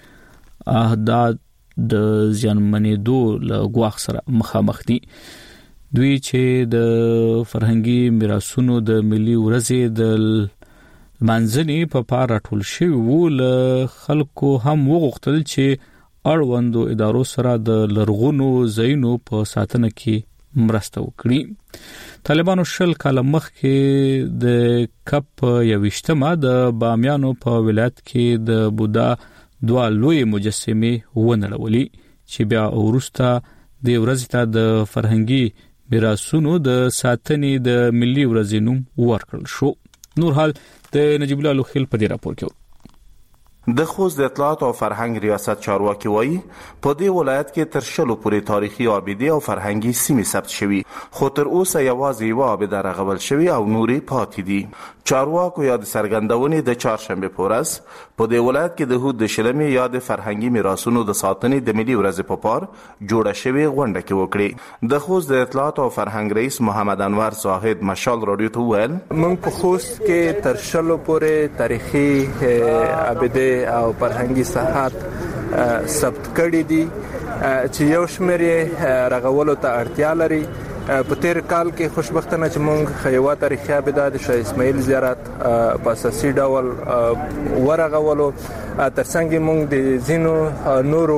اهداف د ځانمنېدو له غواخ سره مخامخ دي دوی چې د فرهنګي میراثونو د ملي ورځې د منځني په پاره ټول شوی وو له خلکو هم وغوښتل چې اړوندو ادارو سره د لرغونو زینو په ساتنه کې مرسته وکړي طالبانو شل کاله مخکې د کپ یوشتمه د بامیانو په ولایت کې د بودا دوه لوی مجسمه ونړولې چې بیا ورسته د ورځ ته د فرهنګي میراثونو د ساتنې د ملي ورځې نوم ورکړل شو نور حال د نجیب الله لوخیل په دې راپور کې د خوست د اطلاعات او فرهنګ ریاست چارواکي وایي په دې ولایت کې تر شلو پورې تاریخي آبادی او فرهنګي سیمې ثبت شوي خو تر اوسه یوازې یوه آباده رغول شوي او نورې پاتې دي چارواکو یا د څرګندونې د چهارشنبه په ورځ په دې ولایت کې د هود د شلمې یا د فرهنګي میراثونو د ساتنې د ملي ورځې په پار جوړه شوې غونډه کې وکړې د خوست د اطلاعات او فرهنګ رئیس محمد انور زاهد مشال رادیو ته وویل موږ په خوست کې تر شلو پورې تاریخي آباده او فرهنګي ساحات ثبت کړي دي چې یو شمېر یې رغولو ته اړتیا لري په تیر کال کې خوشبختانه چې موږ یوه تاریخي آباده د شاه اسماعیل زیارت په اساسي ډول ورغولو ترڅنګ موږ د ځینو نورو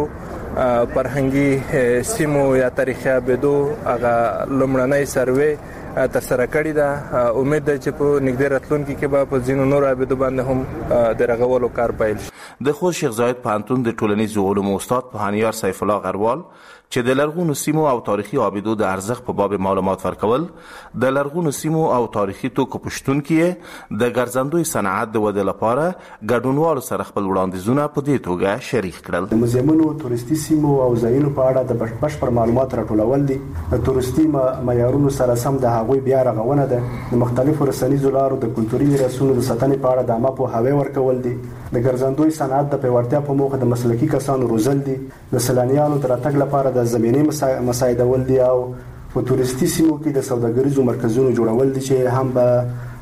فرهنګي سیمو یا تاریخي آبادو هغه لومړنۍ سروې ترسره کړې ده امید ده چې په نږدې راتلونکي کې به په ځینو نورو آبادو باندې هم د رغولو کار پیل شي د خوست شیخ زاید پوهنتون د ټولنیزو علومو استاد پوهنیار سیف الله غروال چې د لرغونو سیمو او تاریخي آبادو د ارزښت په باب معلومات ورکول د لرغونو سیمو او تاریخي توکو پښتونکي د ګرځندوی صنعت د ودې لپاره ګډونوالو سره خپل وړاندیزونه په دې توګه شریک کړل د موزیمونو تورستي سیمو او ځایونو په اړه د بشپړ معلومات راټولول دي د تورستي معیارونو سره سم د هغوی بیا رغونه ده د مختلفو رسنیزو لارو د کلتوري میراثونو د ساتنې په اړه د عامه پوهاوی ورکول دي د ګرځندوی صنعت د پیاوړتیا په موخه د مسلکي کسانو روزل دي د سیلانیانو د راتګ لپاره د زمینې مساعدول دي او په تورستي سیمو کې د سوداګریزو مرکزونو جوړول دي چې هم به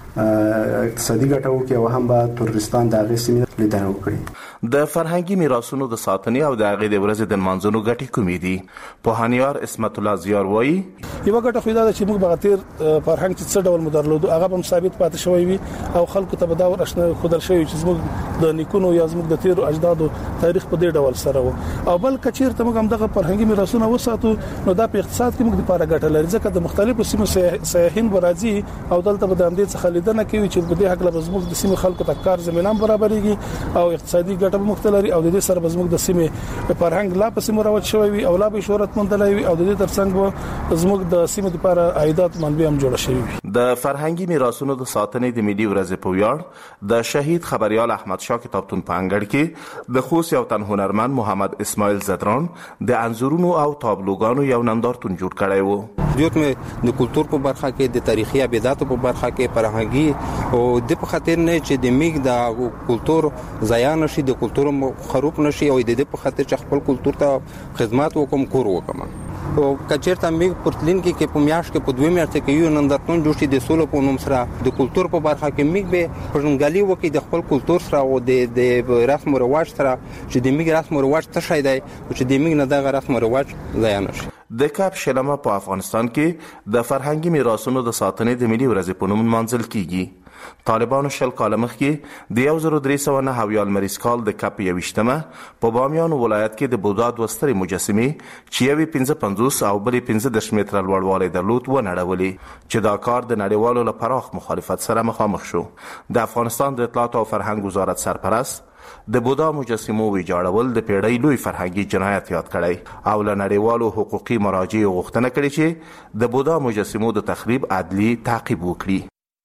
اقتصادي ګټه وکړي او هم به تورستان د هغې سیمې لیدنه وکړي د فرهنګي میراثونو د ساتنې او د هغې د ورځې د نمانځنو ګټې کومې دي پوهنیار اسمت الله زیار وایي یوه ګټه خو دا ده چې موږ به تیر فرهنګ چې څه ډول مو درلودو هغه به هم ثابت پاتې شوی وي او خلکو ته به دا ښودل شوی چې زموږ د نیکونو یا زموږ د تیرو اجدادو تاریخ په دې ډول سره و او بل که چیرته موږ همدغه فرهنګي میراثونه وساتو نو دا په اقتصاد کې موږ لپاره ګټه لري ځکه د مختلفو سیمو سیاحین به راځي او دلته به د همدې څخه لیدنه کوي چې په دې حق له زموږ د سیمې خلکو ته کار زمینه برابرېږي او اقتصادي ګټه به موږ ته لري او د دې سره به زموږ د سیمې په فرهنګ لا پسې مروج شوی وي او لا به شهرت مندلای وي او د دې ترڅنګ به زموږ د سیمې لپاره عایدات منبع هم جوړ شوی وي د فرهنګي میراثونو د ساتنې د ملي ورځې په ویاړ د شهید خبریال احمد شاه کتابتون په انګړ کې د خوست یو تن هنرمند محمد اسماعیل زدران د انځورونو او تابلوګانو یو نندارتون جوړ کړی و جوړ مې د کلچر په برخه کې د تاریخي ابیاتو په برخه کې فرهنګي او د په خاطر نه چې د میګ د کلچر ضایع نشي د کلچر خروب نشي او د دې په خاطر چې خپل کلچر ته خدمات وکم کور وکم او کچېرته میګ پورتلین کې په میاش کې په دوه میاشتې کې یو نندارتون جوړ شي د سولو په نوم سره د کلچر په برخه کې میګ به پرنګالي وکي د خپل کلچر سره او د رسم او رواج سره چې د میګ رسم او رواج څه شي دی چې د میګ نه د رسم او رواج ضایع نشي د کاپ شلمه په افغانستان کې د فرهنګي میراثونو د ساتنې د ملي ورځې په نوم منځل کیږي طالبانو 10 کال مخکې د 1309 مریض کال د کپ 21مه په بامیان ولایت کې د بودا د وستري مجسمه چې یوې 55 او بلې 15 متره لوړوالی درلود ونړولې چې دا کار د نړیوالو لپاره مخالفت سره مخامخ شو. د افغانستان د اطلاعات او فرهنګ وزارت سرپرست د بودا مجسمو ویجاړول د پیړۍ لوی فرهنګي جنایت یاد کړی او له نړیوالو حقوقي مراجعو غوښتنه کړې چې د بودا مجسمو د تخریب عدلي تعقیب وکړي.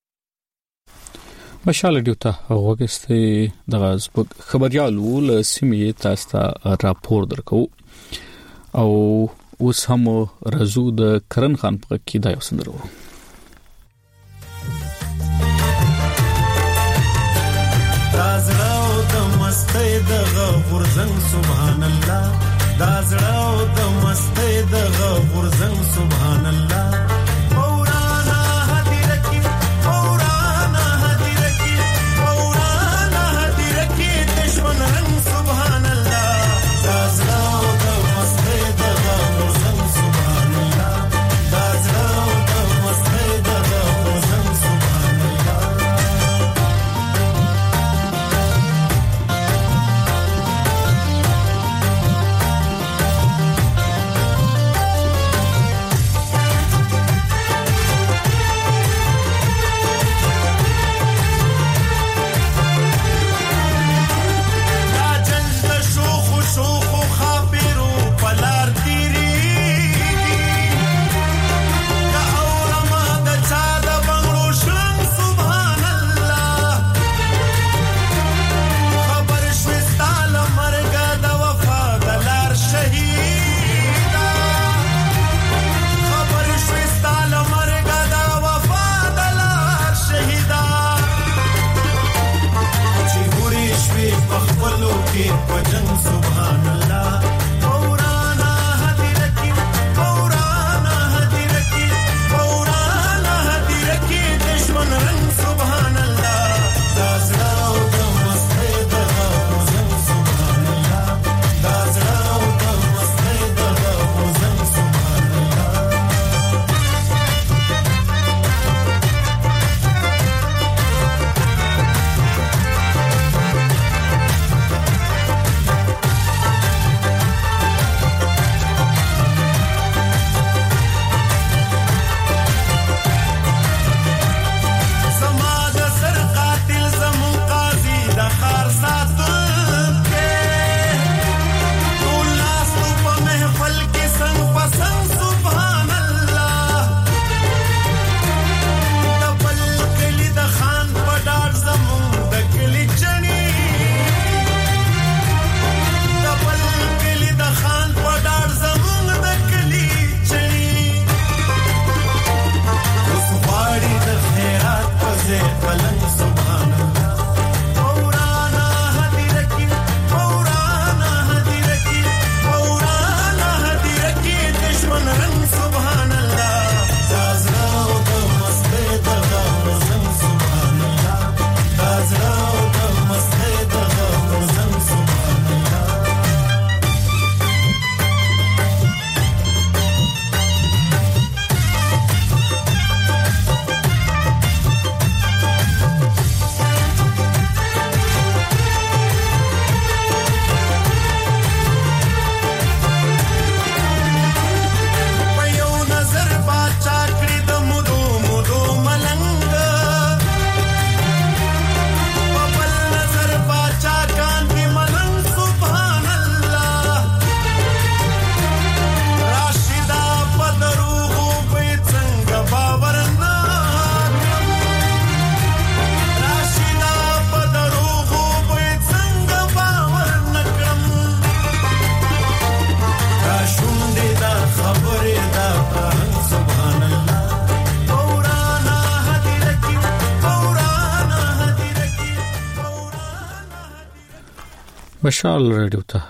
مشال ډیوټا وګستې د غزبک خبريالو له سیمې تاسو ته راپور درکو او اوس هم رازو د کرن خان په کې دا یو سندرو. دازړاو د مستۍ د غورزنګ سبحان الله دازړاو د مستۍ د غورزنګ سبحان الله مولانا هدیرکی مولانا هدیرکی مولانا هدیرکی دشمن رنگ سبحان الله دازړاو د مستۍ د غورزنګ سبحان الله دازړاو د مستۍ د غورزنګ سبحان الله مشال رادیو ته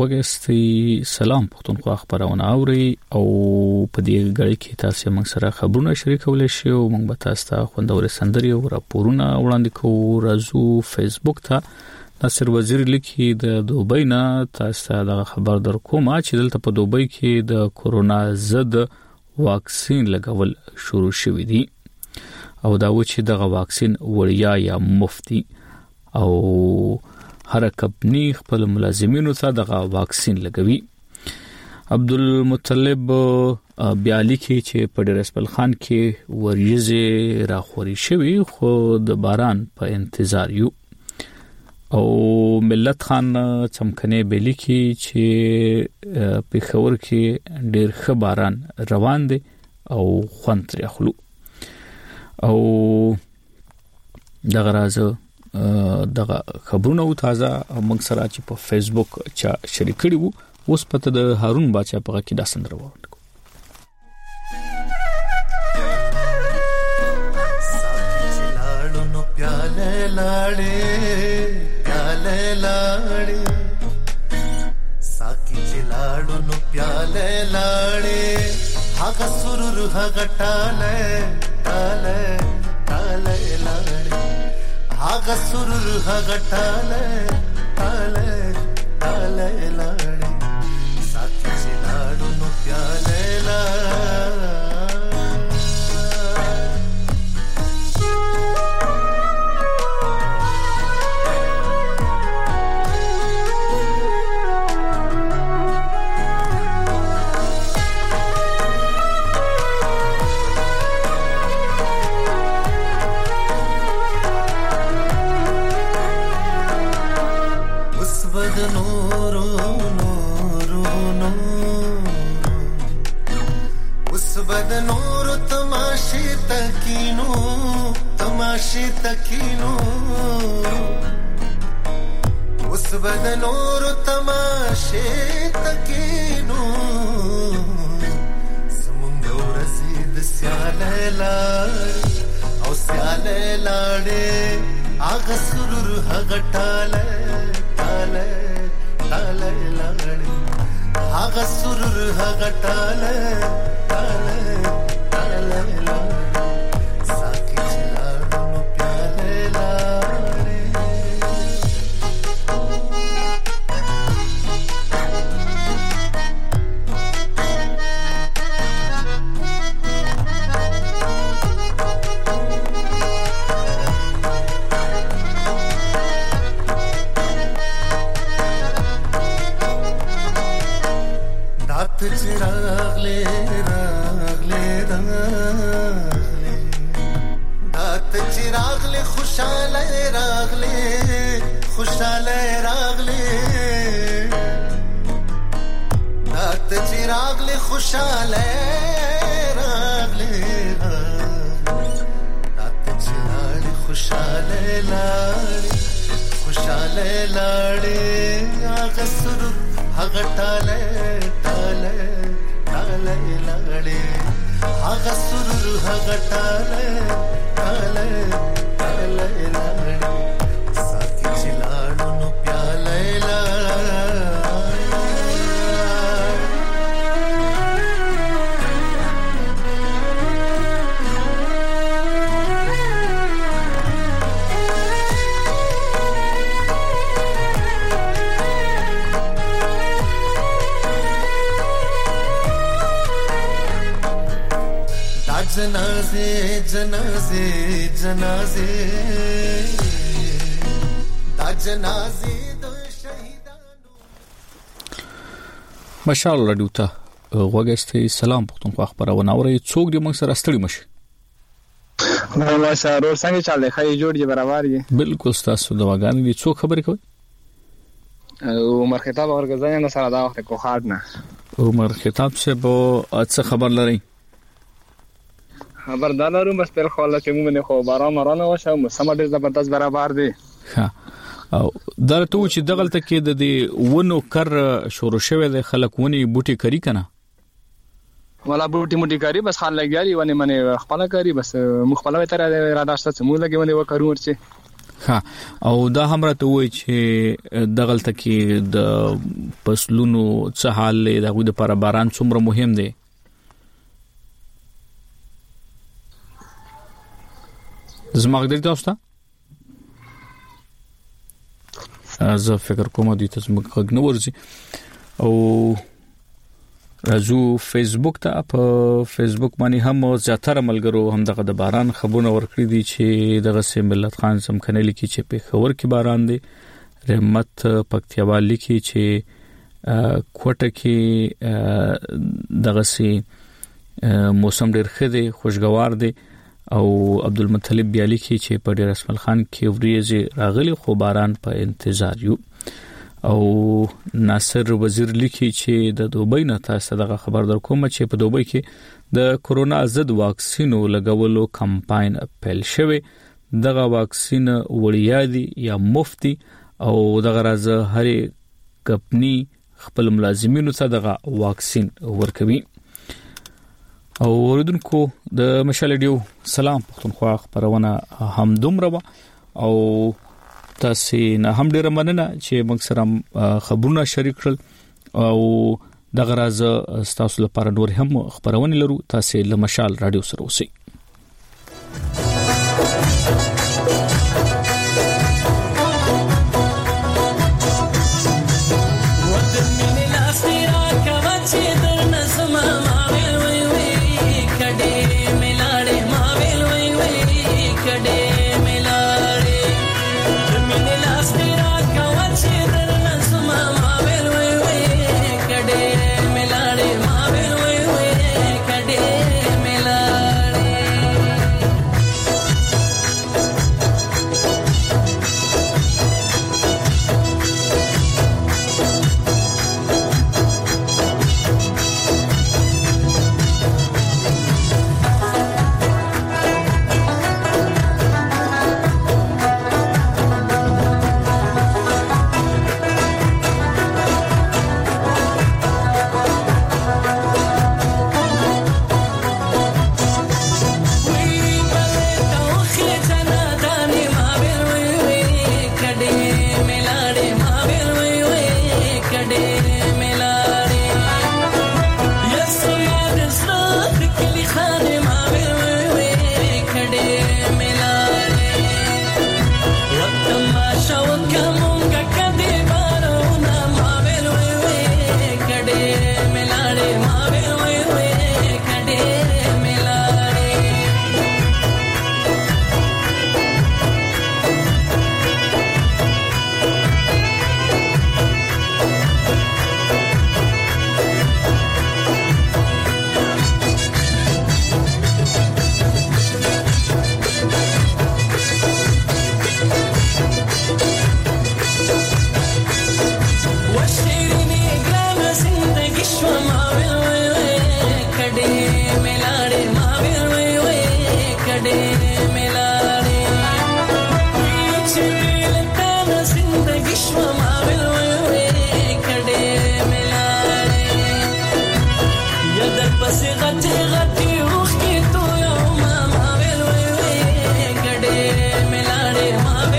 وګستي سلام پښتونخوا خبرونه اوري او په دې غړي کې تاسو موږ سره خبرونه شریکول شي او موږ به تاسو ته خوندور سندري او راپورونه وړاندې کوو. رازو فیسبوک ته ناصر وزیر لیکي د دوبۍ نه تاسو ته خبر درکوم چې دلته په دوبۍ کې د کورونا ضد واکسین لګول شروع شوې دي او دا و چې دغه واکسین وړیا یا مفتی او هر کمپنی خپل ملازمینو ته دغه واکسین لګوي. عبدالمطلب بیالی کې چې په ډیر اسپل خان کې وریځې راخوري شوی خو د باران په انتظار یو. او ملت خان چمکنه بیلی کې چې پېښور کې ډیر ښه باران روان دی او خوند ترې اخلو. او دغه راز دغه خبرونه او تازه موږ سره چې په فیسبوک چا شریک کړي وو. اوس پته د هارون باچا په کې دا سندره وره लाड़े साकी चिलाड़ो नु प्याले लाड़े हागा सुरुरु हागा टाले टाले टाले लाड़े हागा सुरुरु हागा टाले टाले टाले लाड़े साकी चिलाड़ो नु प्याले लाड़े तकीनो उस बदनोर तमाशे तकीनो समुंदो रसीद स्याले लाड़े औ स्याले लाड़े आगा सुरुर हगटाले टाले टाले लाड़े आगा सुरुर हगटाले टाले टाले लाड़े जनाजे जनाजे जनाजे दा जनाजे दो शहीदानो ماشاءالله ډوته وګستې سلام پښتونخوا خبرونه اوري څوک دې موږ سره ستړي مشي. والله سارور څنګه چاله خای جوړ دي برابر دي بالکل تاسو دواګان دي څوک خبرې کوي. عمر خطاب اورګزاین نه سره دا وخت کو خاط نه عمر خطاب څه به څه خبر لري. خبر دالرو بس پر خاله چې موږ نه خو باران مرانه واشه موسم ډیر زبردست برابر دی. ها او درته چې دغلت کې د دې ونو کر شروع شوه د خلک ونی بوټي کری کنه ولا بوټي موټي کاری بس خان لګیاري ونی منه خپل کاری بس مخبلوي تر را داشته مو لګي ونی وکړو ورچه. ها او دا هم راته وای چې دغلت کې د فصلونو څه حال له دغه د پر باران څومره مهم دی. زماغ دې تاسو ته زه فکر کوم دې تاسو موږ غږ نه ورځي او راځو فیسبوک ته. په فیسبوک باندې هم زیاتره ملګرو هم دغه د باران خبرونه ورکړي دي چې دغه سه ملت خان سمکنه لیکي چې په خبر کې باران دی. رحمت پکتیاوال لیکي چې کوټه کې دغه سه موسم ډېر ښه دی، خوشگوار دی. او عبدالمطلب بیا لیکي چې په ډیر اسمل خان کې وریځ راغلي خو باران په انتظار یو. او ناصر وزیر لیکي چې د دوبۍ نه تاسو دغه خبر در کوم چې په دوبۍ کې د کورونا ضد واکسینو لګولو کمپاین پیل شوی. دغه واکسین وړیا دي یا مفت او دغه راز هر کمپنی خپل ملازمینو ته دغه واکسین ورکوي. او اوریدونکو د مشال ډیو سلام پښتونخوا خبرونه هم دومره او تاسو نه هم ډیره مننه چې موږ سره خبرونه شریک کړل او دغه راز تاسو لپاره نور هم خبرونه لرو. تاسو له مشال رادیو سره اوسئ. ما